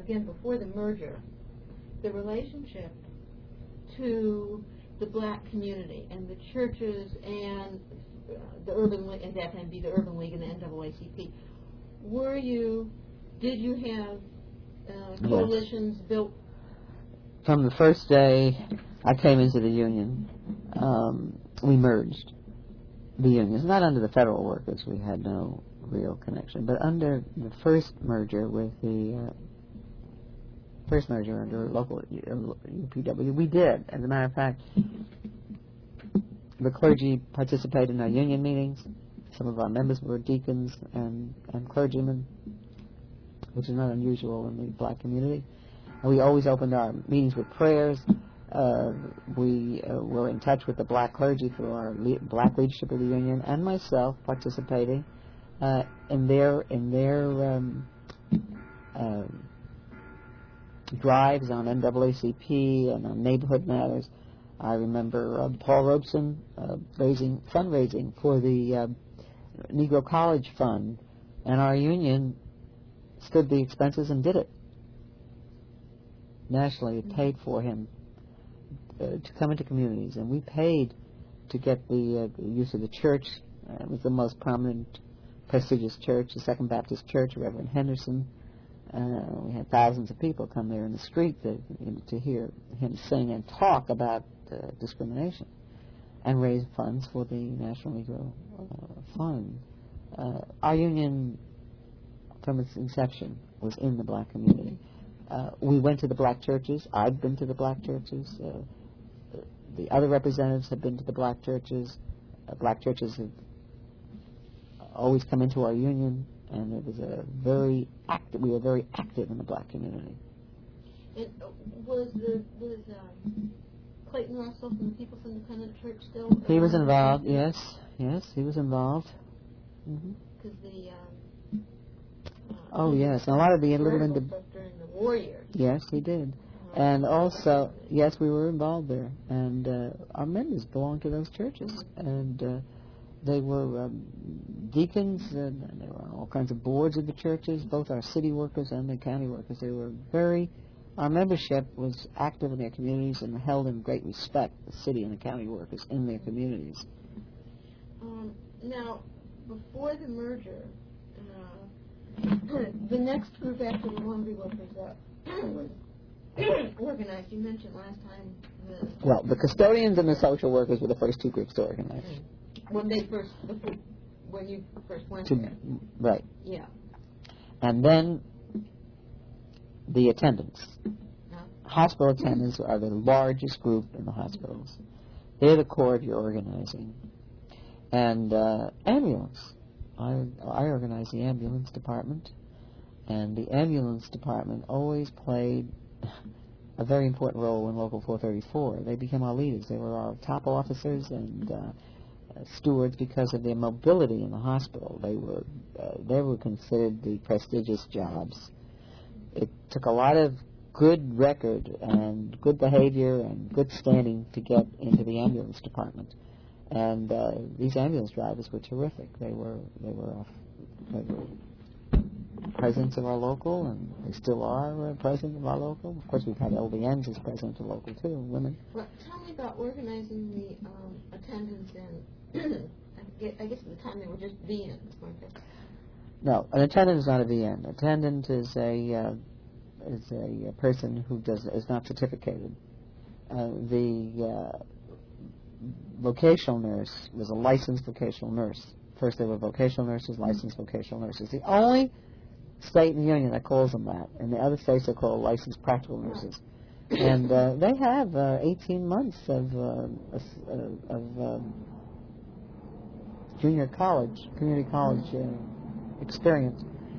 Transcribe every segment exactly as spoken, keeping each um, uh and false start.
again, before the merger, the relationship to the black community and the churches and uh, the Urban League, at that time be the Urban League and the N double A C P. Were you, did you have uh, coalitions yes. built? From the first day I came into the union, um, we merged the unions, not under the federal workers, we had no real connection, but under the first merger with the uh, first merger under local U P W, we did. As a matter of fact, the clergy participated in our union meetings. Some of our members were deacons and, and clergymen, which is not unusual in the black community. And we always opened our meetings with prayers. Uh, we uh, were in touch with the black clergy through our le- black leadership of the union, and myself participating uh, in their in their um, uh, drives on N double A C P and on neighborhood matters. I remember uh, Paul Robeson uh, raising fundraising for the uh, Negro College Fund, and our union stood the expenses and did it. Nationally, it paid for him uh, to come into communities, and we paid to get the, uh, the use of the church. Uh, it was the most prominent, prestigious church, the Second Baptist Church, Reverend Henderson. Uh, we had thousands of people come there in the street to, you know, to hear him sing and talk about uh, discrimination and raise funds for the National Negro uh, Fund. Uh, our union, from its inception, was in the black community. Uh, we went to the black churches. I've been to the black churches. Uh, the other representatives have been to the black churches. Uh, black churches have always come into our union, and it was a very active. We were very active in the black community. And uh, was the was um, Clayton Russell from the People's Independent Church still? He was involved. Yes, yes, he was involved. Because mm-hmm. the um, uh, oh yes, and a lot of the little indi- during the war years. Yes, he did. And also, yes, we were involved there, and uh, our members belonged to those churches, and uh, they were um, deacons, and, and there were all kinds of boards of the churches, both our city workers and the county workers. They were very, our membership was active in their communities and held in great respect, the city and the county workers in their communities. Um, now, before the merger, uh, the next group after the laundry workers uh, was organized. You mentioned last time the... Well, the custodians and the social workers were the first two groups to organize. When they first, when you first went to, there. Right. Yeah. And then the attendants. Huh? Hospital attendants are the largest group in the hospitals. They're the core of your organizing. And uh, ambulance. I, I organized the ambulance department, and the ambulance department always played a very important role in Local four thirty-four. They became our leaders. They were our top officers and uh, uh, stewards because of their mobility in the hospital. They were uh, they were considered the prestigious jobs. It took a lot of good record and good behavior and good standing to get into the ambulance department. And uh, these ambulance drivers were terrific. They were they were uh, they were presidents of our local, and they still are uh, president of our local. Of course, we've had L V Ns as president of local too, women. Well, tell me about organizing the um, attendants and I guess at the time they were just V Ns, weren't they? No, an attendant is not a V N. Attendant is a uh, is a, a person who does is not certificated. Uh, the uh, vocational nurse was a licensed vocational nurse. First there were vocational nurses, licensed vocational nurses. The only state in the union that calls them that, and the other states are called licensed practical nurses. And uh, they have uh, eighteen months of, uh, of um, junior college, community college uh, experience.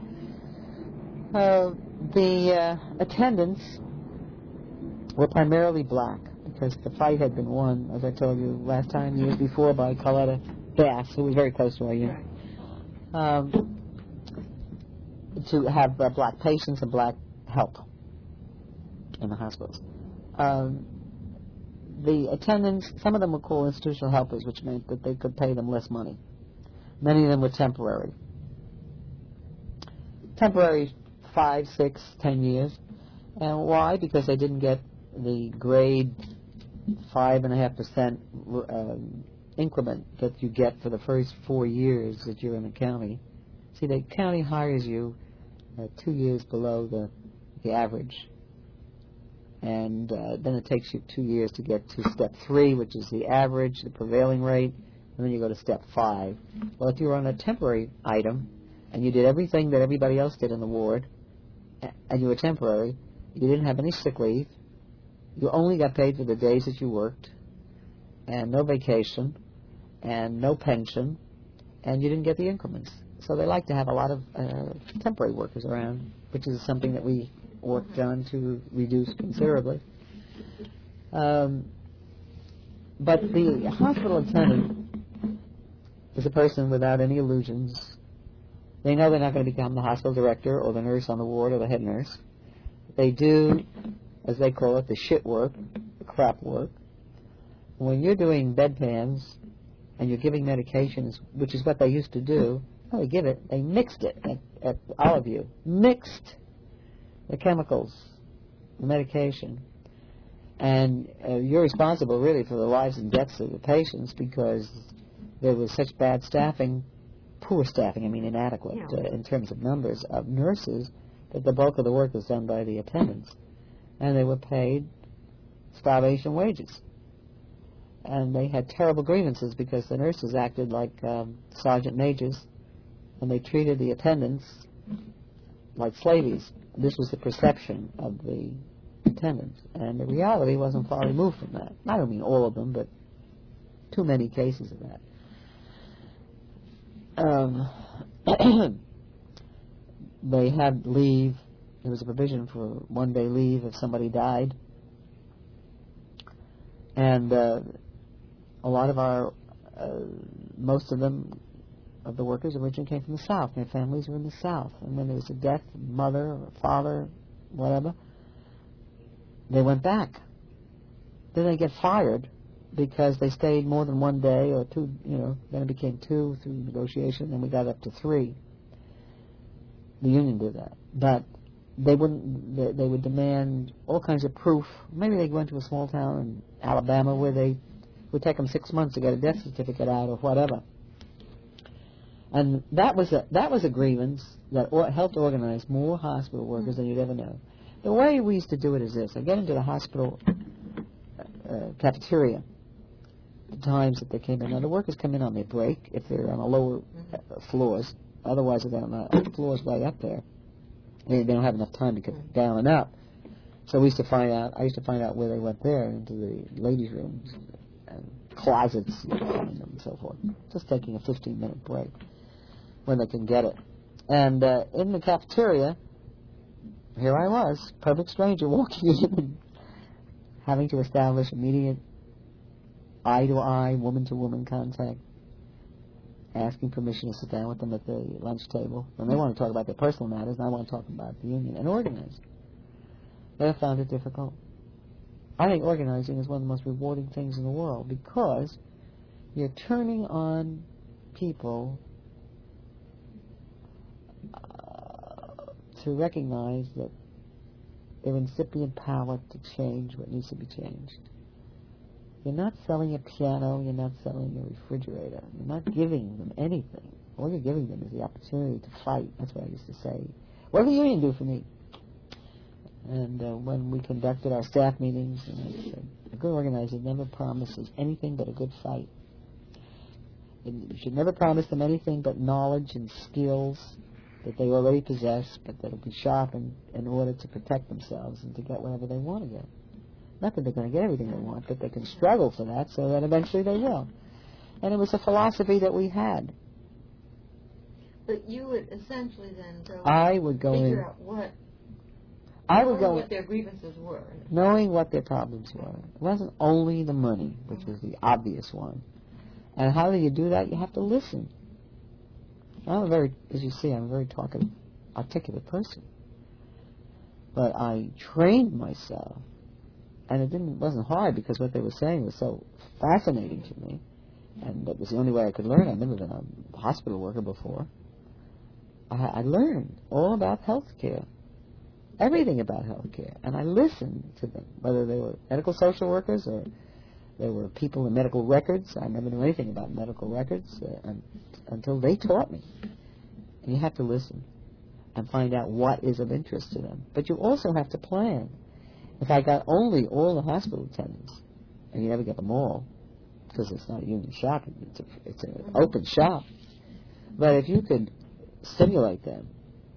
Uh, the uh, attendants were primarily black, because the fight had been won, as I told you last time, years before, by Coletta Bass, who was very close to our unit, um, to have uh, black patients and black help in the hospitals. Um, the attendants, some of them were called institutional helpers, which meant that they could pay them less money. Many of them were temporary. Temporary, five, six, ten years. And why? Because they didn't get the grade five and a half percent um, increment that you get for the first four years that you're in the county. See, the county hires you uh, two years below the the average, and uh, then it takes you two years to get to step three, which is the average, the prevailing rate, and then you go to step five. Well, if you were on a temporary item and you did everything that everybody else did in the ward, and you were temporary, you didn't have any sick leave, you only got paid for the days that you worked, and no vacation, and no pension, and you didn't get the increments. So they like to have a lot of uh, temporary workers around, which is something that we worked on to reduce considerably. Um, but the hospital attendant is a person without any illusions. They know they're not going to become the hospital director or the nurse on the ward or the head nurse. They do, as they call it, the shit work, the crap work. When you're doing bedpans and you're giving medications, which is what they used to do, no, they give it, they mixed it at, at Olive mixed the chemicals, the medication. And uh, you're responsible, really, for the lives and deaths of the patients because there was such bad staffing, poor staffing, I mean inadequate yeah. uh, in terms of numbers of nurses, that the bulk of the work was done by the attendants. And they were paid starvation wages. And they had terrible grievances because the nurses acted like um, sergeant majors, and they treated the attendants like slaves. This was the perception of the attendants, and the reality wasn't far removed from that. I don't mean all of them, but too many cases of that. Um, they had leave. There was a provision for one-day leave if somebody died. And uh, a lot of our, uh, most of them, of the workers originally came from the South. Their families were in the South. And when there was a death, mother or father, whatever, they went back. Then they get fired because they stayed more than one day or two, you know, then it became two through negotiation, and we got up to three. The union did that. But they wouldn't, they, they would demand all kinds of proof. Maybe they went to a small town in Alabama where they would take them six months to get a death certificate out or whatever. And that was a, that was a grievance that or, helped organize more hospital workers than you'd ever know. The way we used to do it is this. I get into the hospital uh, cafeteria the times that they came in. Now, the workers come in on their break if they're on the lower uh, floors. Otherwise, they're on the floors way up there. They, they don't have enough time to get down and up. So we used to find out, I used to find out where they went there, into the ladies' rooms and closets, you know, find them and so forth. Just taking a fifteen-minute break when they can get it. And uh, in the cafeteria, here I was, perfect stranger, walking in and having to establish immediate eye-to-eye, woman-to-woman contact, asking permission to sit down with them at the lunch table. And they want to talk about their personal matters, and I want to talk about the union, and organize. They have found it difficult. I think organizing is one of the most rewarding things in the world because you're turning on people to recognize that their incipient power to change what needs to be changed. You're not selling a piano, you're not selling a refrigerator, you're not giving them anything. All you're giving them is the opportunity to fight. That's what I used to say. What did the union do for me? And uh, when we conducted our staff meetings, and I said, a good organizer never promises anything but a good fight. And you should never promise them anything but knowledge and skills that they already possess, but that will be sharpened in order to protect themselves and to get whatever they want to get. Not that they're going to get everything they want, but they can struggle for that so that eventually they will. And it was a philosophy that we had. But you would essentially then go I would go figure in, out what, I would go what their grievances were. knowing what their problems were. It wasn't only the money, which was the obvious one. And how do you do that? You have to listen. I'm a very, as you see, I'm a very talkative, articulate person. But I trained myself, and it didn't wasn't hard because what they were saying was so fascinating to me, and it was the only way I could learn. I'd never been a hospital worker before. I, I learned all about health care, everything about health care, and I listened to them, whether they were medical social workers or they were people in medical records. I never knew anything about medical records uh, and, until they taught me. And you have to listen and find out what is of interest to them. But you also have to plan. If I got only all the hospital attendants, and you never get them all, because it's not a union shop, it's a, it's an open shop. But if you could stimulate them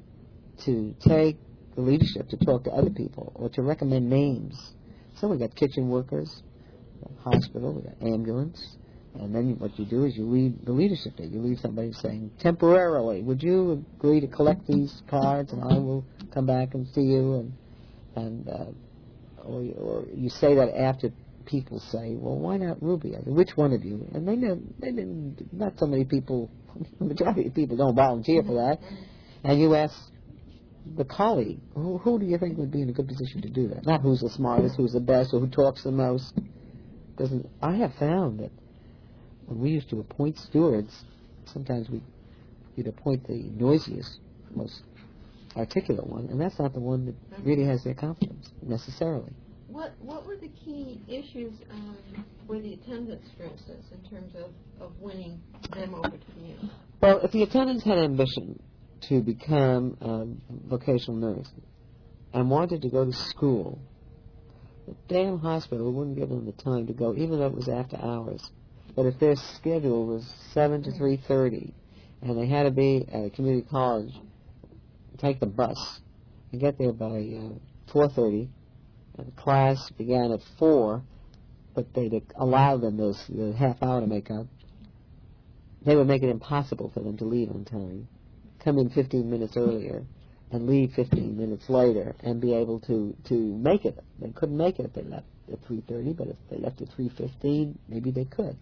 to take the leadership, to talk to other people, or to recommend names. So we got kitchen workers, hospital, we got ambulance, and then what you do is you leave the leadership there. You leave somebody saying, temporarily, would you agree to collect these cards, and I will come back and see you, and and uh, or, or you say that after people say, well, why not Ruby? I said, which one of you? And they know, they didn't, not so many people, the majority of people don't volunteer for that, and you ask the colleague, who, who do you think would be in a good position to do that? Not who's the smartest, who's the best, or who talks the most. Doesn't I have found that when we used to appoint stewards, sometimes we, we'd appoint the noisiest, most articulate one, and that's not the one that really has their confidence, necessarily. What what were the key issues um, for the attendance stresses in terms of, of winning them over to you? Well, if the attendants had ambition to become a vocational nurse and wanted to go to school, the damn hospital wouldn't give them the time to go, even though it was after hours. But if their schedule was seven to three thirty, and they had to be at a community college, take the bus, and get there by uh, four thirty, and the class began at four, but they'd allow them those the half hour to make up, they would make it impossible for them to leave on time. Come in fifteen minutes earlier and leave fifteen minutes later and be able to, to make it. They couldn't make it if they left at three thirty, but if they left at three fifteen, maybe they could.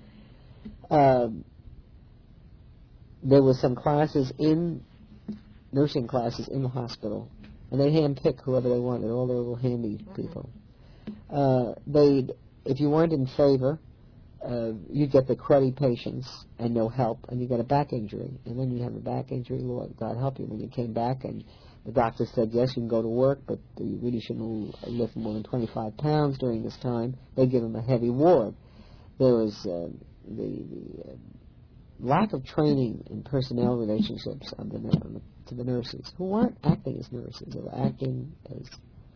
Um, there were some classes in, nursing classes in the hospital, and they handpick whoever they wanted, all their little handy people. Uh, they'd, if you weren't in favor, Uh, you get the cruddy patients and no help, and you get a back injury, and then you have a back injury, Lord God help you, when you came back and the doctor said, yes, you can go to work, but you really shouldn't lift more than twenty-five pounds during this time. They give them a heavy ward. There was uh, the, the uh, lack of training in personnel relationships of the, to the nurses, who weren't acting as nurses. They were acting as,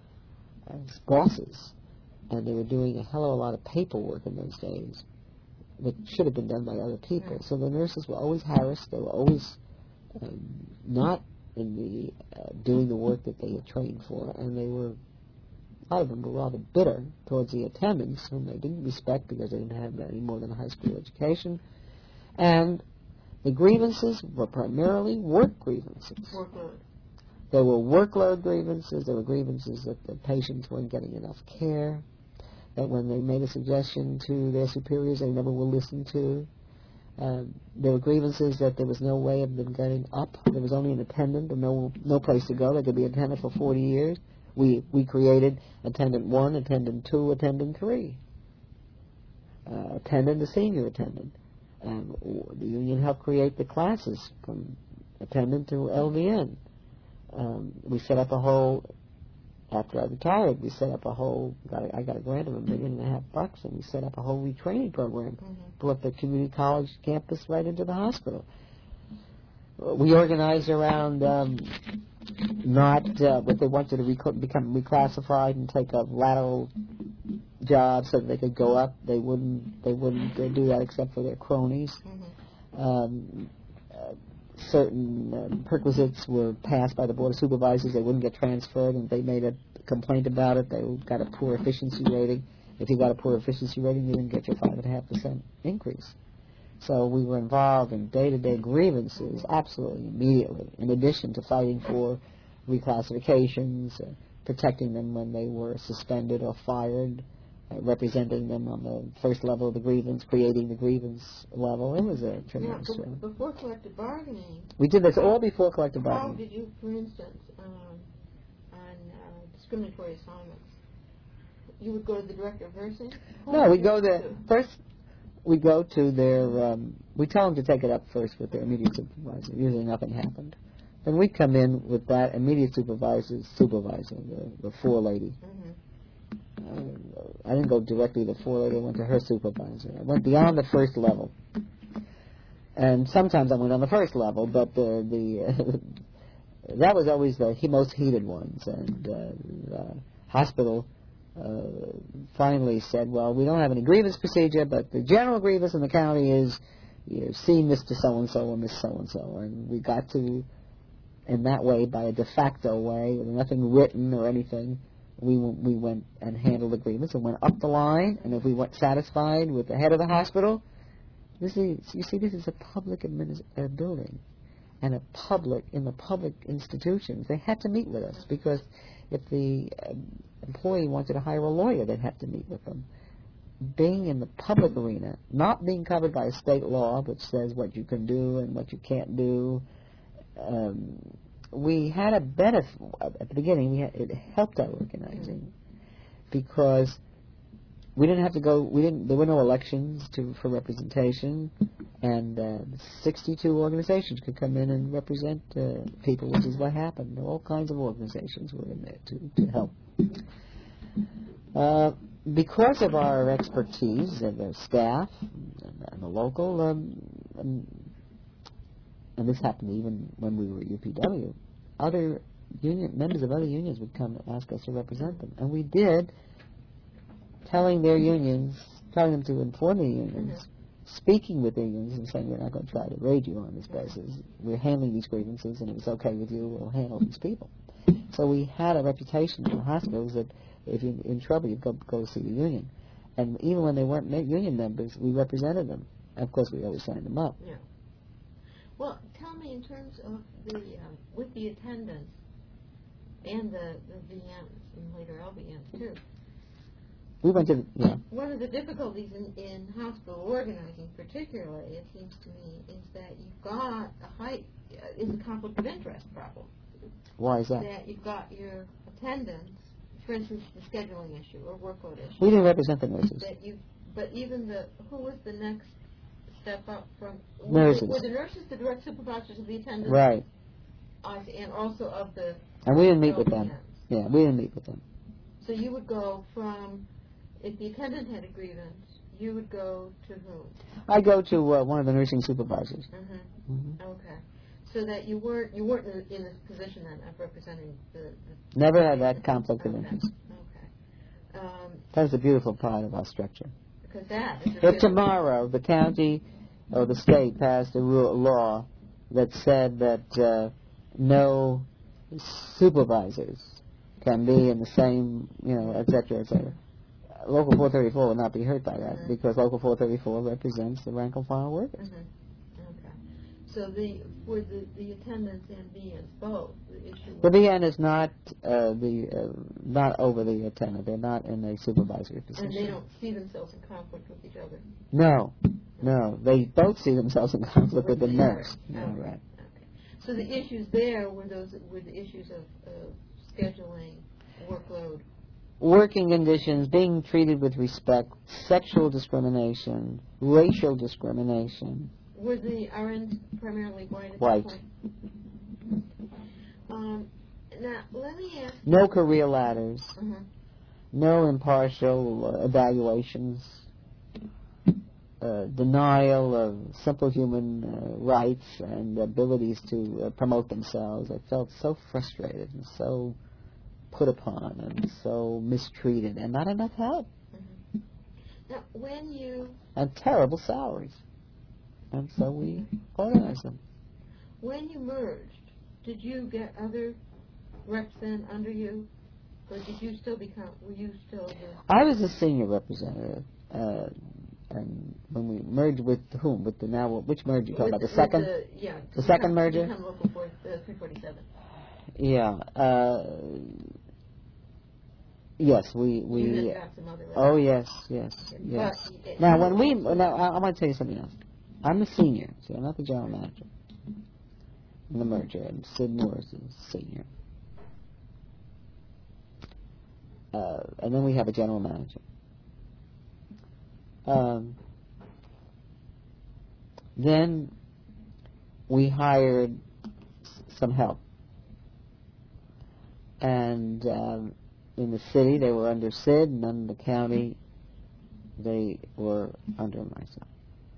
as bosses, and they were doing a hell of a lot of paperwork in those days that should have been done by other people. So the nurses were always harassed. They were always um, not in the uh, doing the work that they had trained for, and they were, a lot of them were rather bitter towards the attendants, whom they didn't respect because they didn't have any more than a high school education. And the grievances were primarily work grievances. Workload. There were workload grievances. There were grievances that the patients weren't getting enough care, that when they made a suggestion to their superiors, they never were listened to. Um, there were grievances that there was no way of them getting up. There was only an attendant and no no place to go. They could be attendant for forty years. We we created attendant one, attendant two, attendant three. Uh, attendant, a senior attendant. Um, the union helped create the classes from attendant to L V N. Um, we set up a whole, after I retired, we set up a whole, got a, I got a grant of a million and a half bucks, and we set up a whole retraining program, mm-hmm. brought the community college campus right into the hospital. We organized around um, not, uh, but they wanted to rec- become reclassified and take a lateral job so that they could go up. They wouldn't, they wouldn't uh, do that except for their cronies. Mm-hmm. Um, uh, certain uh, perquisites were passed by the Board of Supervisors. They wouldn't get transferred, and they made a complaint about it. They got a poor efficiency rating. If you got a poor efficiency rating, you didn't get your five and a half percent increase. So we were involved in day-to-day grievances absolutely immediately, in addition to fighting for reclassifications, uh, protecting them when they were suspended or fired, uh, representing them on the first level of the grievance, creating the grievance level. It was a tremendous now, be- before collective bargaining... We did this all before collective bargaining. How did you, for instance, um, on uh, discriminatory assignments, you would go to the director of nursing? Who no, we go to there. First, we go to their... Um, we tell them to take it up first with their immediate supervisor. Usually nothing happened. And we come in with that immediate supervisor, supervisor, the, the four lady. Mm-hmm. Uh, I didn't go directly to the four lady. I went to her supervisor. I went beyond the first level. And sometimes I went on the first level, but the the uh, that was always the he- most heated ones. And uh, the hospital uh, finally said, well, we don't have any grievance procedure, but the general grievance in the county is, you know, see Mister So-and-so or Miss So-and-so. And we got to, in that way, by a de facto way, with nothing written or anything, we w- we went and handled the grievance and went up the line. And if we weren't satisfied with the head of the hospital, this is, you see, this is a public administ- uh, building, and a public, in the public institutions, they had to meet with us, because if the uh, employee wanted to hire a lawyer, they'd have to meet with them. Being in the public arena, not being covered by a state law, which says what you can do and what you can't do, um, we had a benefit, at the beginning, we had, it helped our organizing, because we didn't have to go. We didn't. There were no elections to for representation, and uh, sixty-two organizations could come in and represent uh, people, which is what happened. All kinds of organizations were in there to to help. Uh, because of our expertise and the staff and, and the local, um, and, and this happened even when we were at U P W, other union members of other unions would come and ask us to represent them, and we did. Telling their unions, telling them to inform their unions, mm-hmm. speaking with their unions and saying, we're not going to try to raid you on this basis. We're handling these grievances, and if it's okay with you, we'll handle these people. So we had a reputation in the hospitals that if you're in trouble, you go go see the union. And even when they weren't union members, we represented them. And of course, we always signed them up. Yeah. Well, tell me, in terms of the, um, with the attendance and the, the V Ms, and later L V Ms too, we went to, yeah. One of the difficulties in, in hospital organizing, particularly, it seems to me, is that you've got a high, uh, is a conflict of interest problem. Why is that? That you've got your attendance, for instance, the scheduling issue or workload issue. We didn't represent the nurses. That you, but even the, who was the next step up from? Nurses. Were the, were the nurses the direct supervisors of the attendance? Right. Uh, and also of the. And we didn't meet with them. Yeah, we didn't meet with them. So you would go from. If the attendant had a grievance, you would go to whom? I go to uh, one of the nursing supervisors. Mm-hmm. Mm-hmm. Okay, so that you weren't you weren't in, in this position then of representing the. the Never had that conflict of okay. interest. Okay. Um, That's the beautiful part of our structure. Because that. Is if tomorrow the county or the state passed a rule, law that said that uh, no supervisors can be in the same, you know, et cetera, et cetera. Local four thirty-four will not be hurt by that, mm-hmm. because Local four thirty-four represents the rank and file workers. Mm-hmm. Okay. So the for the, the attendants and V Ns both, the issue. The V N is not uh, the uh, not over the attendant. They're not in a supervisory position. And they don't see themselves in conflict with each other. No, no. They both see themselves in conflict with, with the nurse. Oh, yeah, right. Okay. So the issues there were those were the issues of uh, scheduling, workload. Working conditions, being treated with respect, sexual discrimination, racial discrimination. Were the R Ns primarily white at White. that point? Um, now, let me ask... No career ladders. Uh-huh. No impartial uh, evaluations. Uh, denial of simple human uh, rights and abilities to uh, promote themselves. I felt so frustrated and so put upon and so mistreated, and not enough help. Mm-hmm. Now, when you... And terrible salaries. And so we organized them. When you merged, did you get other reps then under you? Or did you still become... Were you still... The... I was a senior representative. Uh, and when we merged with whom? With the now... Which merger you talking about? The second? The, yeah. The second merger? Become local four, uh, three forty-seven. Yeah. Uh, yes, we... we you got some other oh, yes, yes, yes. But, now, when we... Now, I, I want to tell you something else. I'm the senior. See, I'm not the general manager in the merger, and Sid Moore is the senior. Uh, and then we have a general manager. Um, then we hired some help. And um, in the city, they were under Sid, and in the county, they were under myself.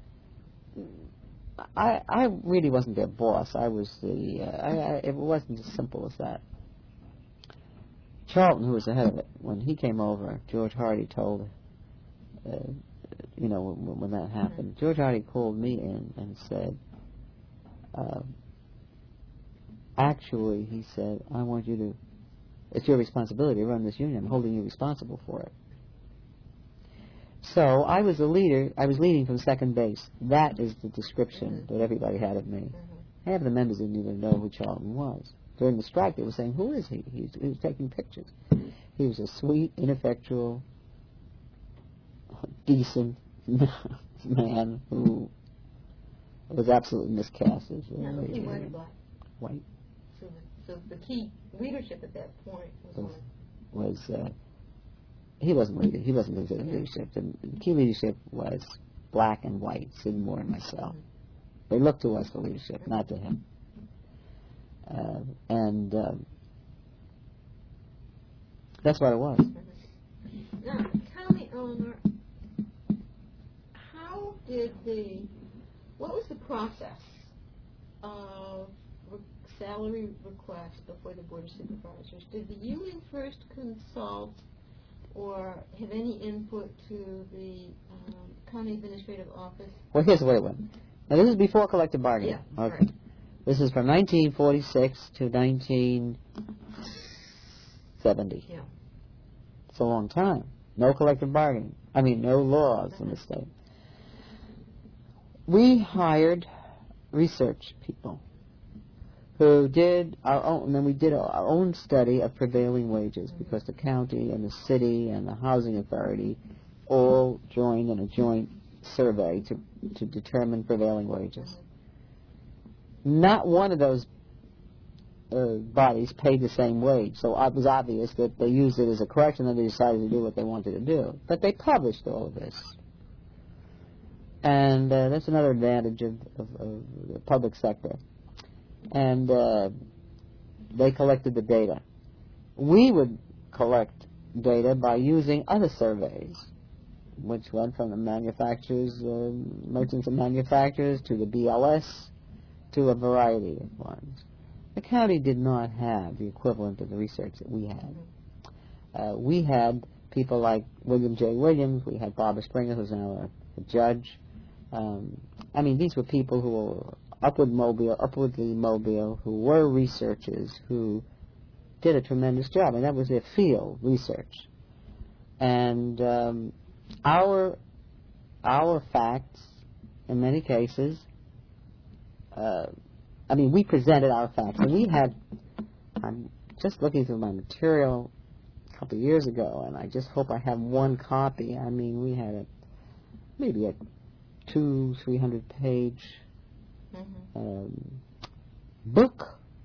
I I really wasn't their boss. I was the. Uh, I, I, it wasn't as simple as that. Charlton, who was the head of it, when he came over, George Hardy told, uh, you know, when, when that happened, George Hardy called me in and said, uh, actually, he said, I want you to, it's your responsibility to run this union. I'm holding you responsible for it. So I was the leader. I was leading from second base. That is the description that everybody had of me. Half of the members didn't even know who Charlton was. During the strike, they were saying, who is he? He was, he was taking pictures. He was a sweet, ineffectual, decent man who was absolutely miscast. As now, was he white or black? White. So the, so the key leadership at that point was was, was uh, he wasn't leading. He wasn't considered leadership. The key leadership was black and white, Sid Moore and myself. They looked to us for leadership, not to him. Uh, and um, that's what it was. Now, tell me, Eleanor, how did the, what was the process of re- salary request before the Board of Supervisors? Did the union first consult or have any input to the um, county administrative office? Well, here's the way it went. Now, this is before collective bargaining. Yeah, okay. Right. This is from nineteen forty-six to nineteen seventy. Yeah. It's a long time. No collective bargaining. I mean, no laws in the state. We hired research people who did our own, and then we did our own study of prevailing wages because the county and the city and the housing authority all joined in a joint survey to, to determine prevailing wages. Not one of those uh, bodies paid the same wage, so it was obvious that they used it as a correction and they decided to do what they wanted to do. But they published all of this. And uh, that's another advantage of, of, of the public sector. And uh, they collected the data. We would collect data by using other surveys, which went from the manufacturers, uh, merchants and manufacturers, to the B L S, to a variety of ones. The county did not have the equivalent of the research that we had. Uh, we had people like William J. Williams. We had Barbara Springer, who's now a, a judge. Um, I mean, these were people who were upward mobile, upwardly mobile, who were researchers, who did a tremendous job, and that was their field, research. And um, our our facts, in many cases, uh, I mean, we presented our facts, and we had, I'm just looking through my material a couple of years ago, and I just hope I have one copy. I mean, we had a, maybe a two, three hundred page mm-hmm. um, book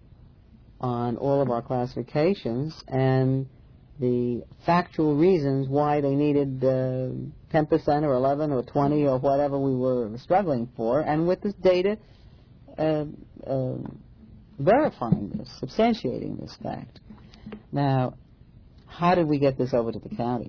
on all of our classifications and the factual reasons why they needed uh, ten percent or eleven or twenty or whatever we were struggling for, and with this data uh, uh, verifying this, substantiating this fact. Now, how did we get this over to the county?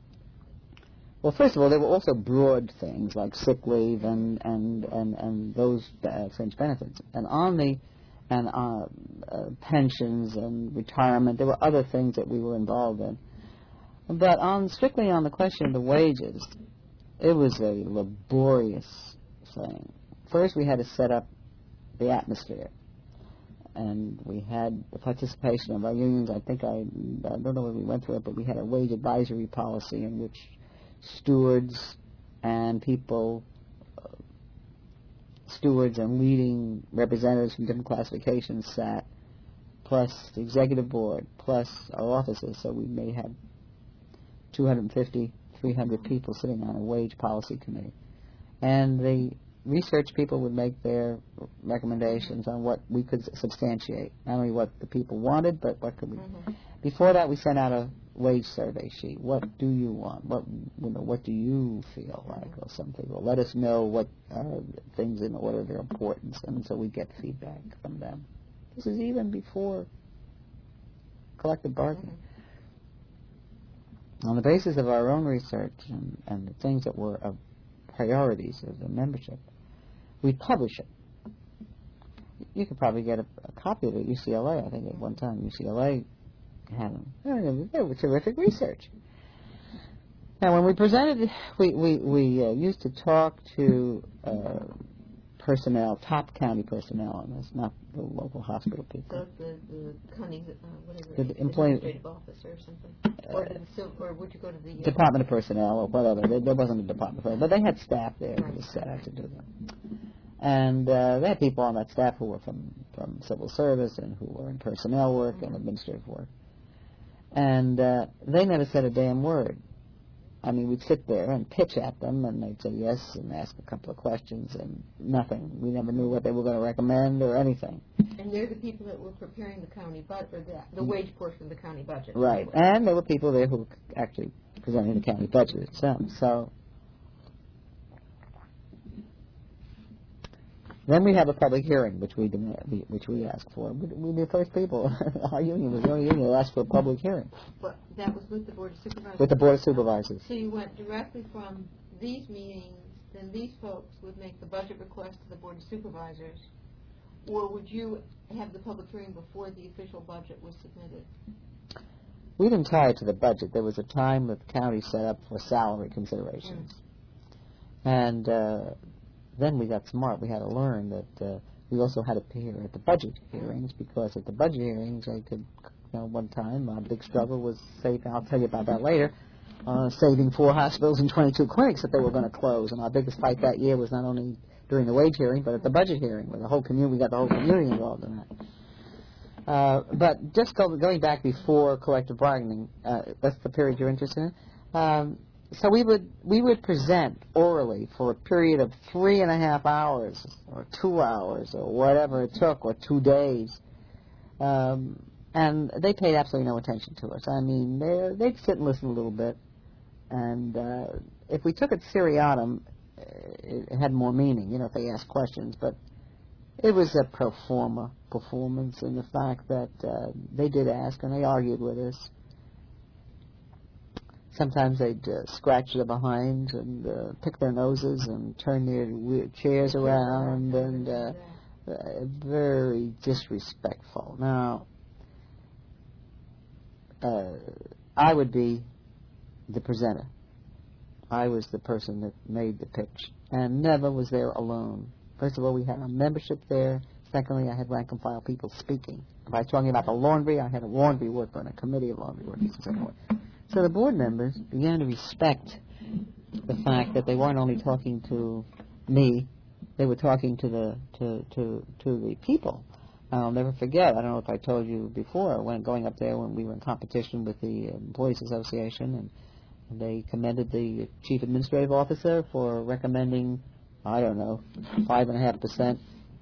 Well, first of all, there were also broad things like sick leave and, and, and, and those uh, fringe benefits. And on the and uh, uh, pensions and retirement, there were other things that we were involved in. But on strictly on the question of the wages, it was a laborious thing. First, we had to set up the atmosphere. And we had the participation of our unions. I think I, I don't know when we went through it, but we had a wage advisory policy in which stewards and people, uh, stewards and leading representatives from different classifications sat, plus the executive board, plus our officers. So we may have two hundred fifty, three hundred people sitting on a wage policy committee. And the research people would make their recommendations on what we could substantiate, not only what the people wanted, but what could we. Mm-hmm. Before that, we sent out a wage survey sheet. What do you want? What you know? What do you feel like? Or some people let us know what are things in order of their importance, and so we get feedback from them. This is even before collective bargaining. Mm-hmm. On the basis of our own research and, and the things that were of priorities of the membership, we publish it. You could probably get a, a copy of it at U C L A. I think at one time U C L A had them. They were terrific research. Now, when we presented, we, we, we uh, used to talk to uh, personnel, top county personnel, and that's not the local hospital people. So the, the county, uh, whatever, the the employment administrative officer or something? Or, did the, or would you go to the... Uh, Department of Personnel or whatever. There, there wasn't a department of personnel, but they had staff there that was set out to do them. And uh, they had people on that staff who were from, from civil service and who were in personnel work mm-hmm. and administrative work. And uh, they never said a damn word. I mean, we'd sit there and pitch at them, and they'd say yes and ask a couple of questions, and nothing. We never knew what they were going to recommend or anything. And they're the people that were preparing the county budget, or the, the wage portion of the county budget. Right. And there were people there who were actually presenting the county budget itself. So then we have a public hearing, which we demand, which we asked for. We, we the first people. Our union was the only union that asked for a public hearing. But that was with the Board of Supervisors? With the Board of Supervisors. So you went directly from these meetings, then these folks would make the budget request to the Board of Supervisors, or would you have the public hearing before the official budget was submitted? We didn't tie it to the budget. There was a time that the county set up for salary considerations. Mm. And... Uh, Then we got smart. We had to learn that uh, we also had to appear at the budget hearings, because at the budget hearings, I could, you know, one time, our big struggle was saving, I'll tell you about that later, uh, saving four hospitals and twenty-two clinics that they were going to close. And our biggest fight that year was not only during the wage hearing, but at the budget hearing, where the whole community, we got the whole community involved in that. Uh, but just go, going back before collective bargaining, uh, that's the period you're interested in. Um, So we would we would present orally for a period of three and a half hours, or two hours, or whatever it took, or two days, um, and they paid absolutely no attention to us. I mean, they, they'd sit and listen a little bit, and uh, if we took it seriatim, it, it had more meaning, you know, if they asked questions. But it was a pro forma performance in the fact that uh, they did ask and they argued with us. Sometimes they'd uh, scratch their behinds and uh, pick their noses and turn their weird chairs around, and uh, uh, very disrespectful. Now, uh, I would be the presenter. I was the person that made the pitch, and never was there alone. First of all, we had our membership there. Secondly, I had rank and file people speaking. If I was talking about the laundry, I had a laundry worker and a committee of laundry workers and so forth. So the board members began to respect the fact that they weren't only talking to me, they were talking to the to to, to the people. I'll never forget, I don't know if I told you before, when going up there when we were in competition with the Employees Association, and, and they commended the chief administrative officer for recommending, I don't know, five and a half percent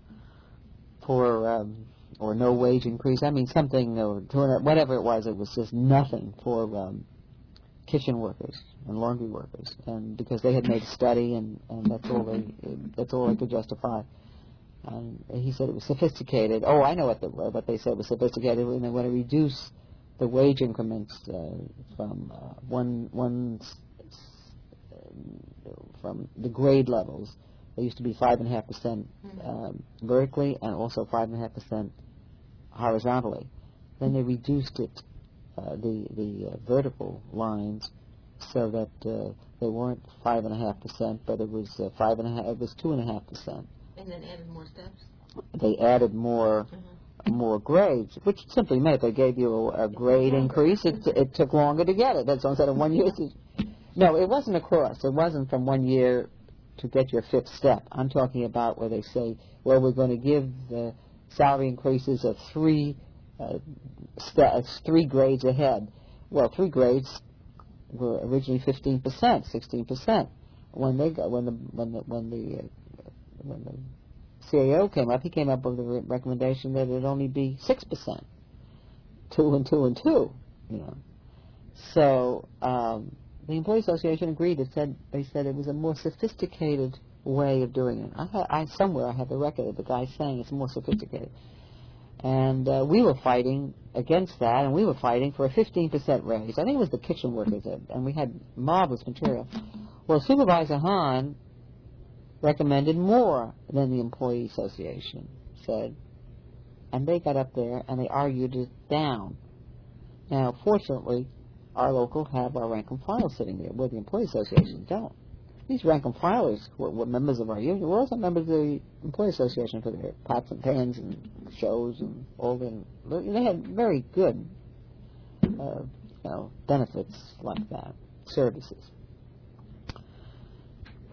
for um, or no wage increase. I mean, something, or whatever it was, it was just nothing for um, kitchen workers and laundry workers, and because they had made a study, and, and that's all they that's all they could justify. And he said it was sophisticated. Oh, I know what the, what they said was sophisticated, and they want to reduce the wage increments uh, from uh, one one uh, from the grade levels. They used to be five and a half percent um, vertically, and also five and a half percent horizontally. Then they reduced it, uh, the the uh, vertical lines, so that uh, they weren't five and a half percent, but it was uh, five and a half. It was two and a half percent. And then added more steps. They added more uh-huh. more grades, which simply meant they gave you a, a grade increase. It, it took longer to get it. That's instead of one year. No, it wasn't across. It wasn't from one year to get your fifth step. I'm talking about where they say, well, we're going to give the salary increases of three uh, st- three grades ahead. Well, three grades were originally fifteen percent, sixteen percent. When they got when the when the when the uh, when the C A O came up, he came up with a re- recommendation that it only be six percent, two and two and two, you know. So um, the Employee Association agreed. It said they said it was a more sophisticated way of doing it. I, ha- I somewhere I have the record of the guy saying it's more sophisticated. And uh, we were fighting against that, and we were fighting for a fifteen percent raise. I think it was the kitchen workers, that, and we had marvelous material. Well, Supervisor Hahn recommended more than the Employee Association said, and they got up there and they argued it down. Now, fortunately, our local have our rank and file sitting there, where the Employee Association don't. These rank and filers were, were members of our union. We're also members of the Employee Association for their pots and pans and shows and all the. They had very good, uh, you know, benefits like that, services.